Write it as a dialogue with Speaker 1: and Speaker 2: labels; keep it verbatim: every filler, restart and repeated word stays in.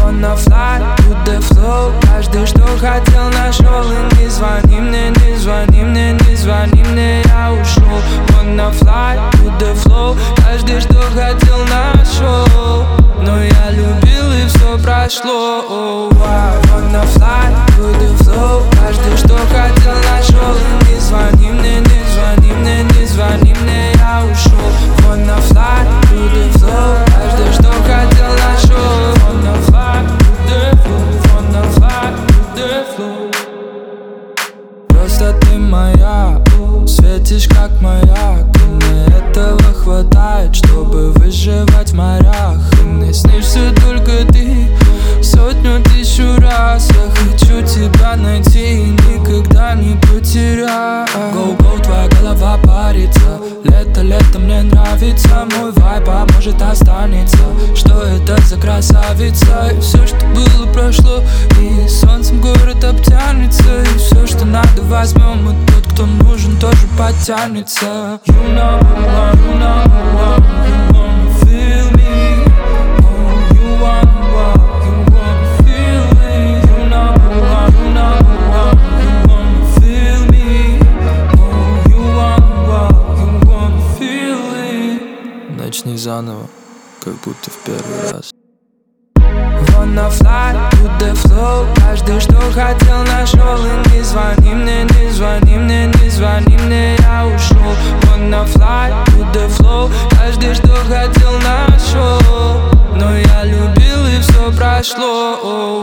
Speaker 1: Wanna fly to the flow. Каждый, что хотел, нашел. И не звони мне, не звони мне, не звони мне, я ушел. Wanna fly to the flow. Каждый, что хотел, нашел. Но я любил и все прошло. Oh, I wanna fly to the flow. Каждый, что хотел, нашел. И не звони мне, не звони мне, не звони мне, я ушел. Wanna fly to the flow. Каждый, что хотел, нашел. Wanna fly to the flow. Wanna fly to the flow. Просто ты моя, светишь как маяк. И мне этого хватает, чтобы выживать в морях. И мне снишься только ты сотню тысячу раз. Я хочу тебя найти и никогда не потерять. Go-go, твоя голова парится. Лето, лето, мне нравится. Мой вайб, а может останется. Что это за красавица? И все, что было, прошло. И солнцем город обтянется. И все, что надо, возьмем. И тот, кто нужен, тоже подтянется. You know who I am, you know who I am. You wanna feel me. Oh, you wanna walk, you wanna feel me. You know who I am, you know who I am. You wanna feel me. Oh, you wanna walk, you wanna feel it. Начни заново, как будто в первый раз. Wanna fly to the flow. Каждый, что хотел, нашел. И не звони мне, не звони мне, не звони мне, я ушел. Wanna fly to the flow. Каждый, что хотел, нашел. Но я любил и все прошло.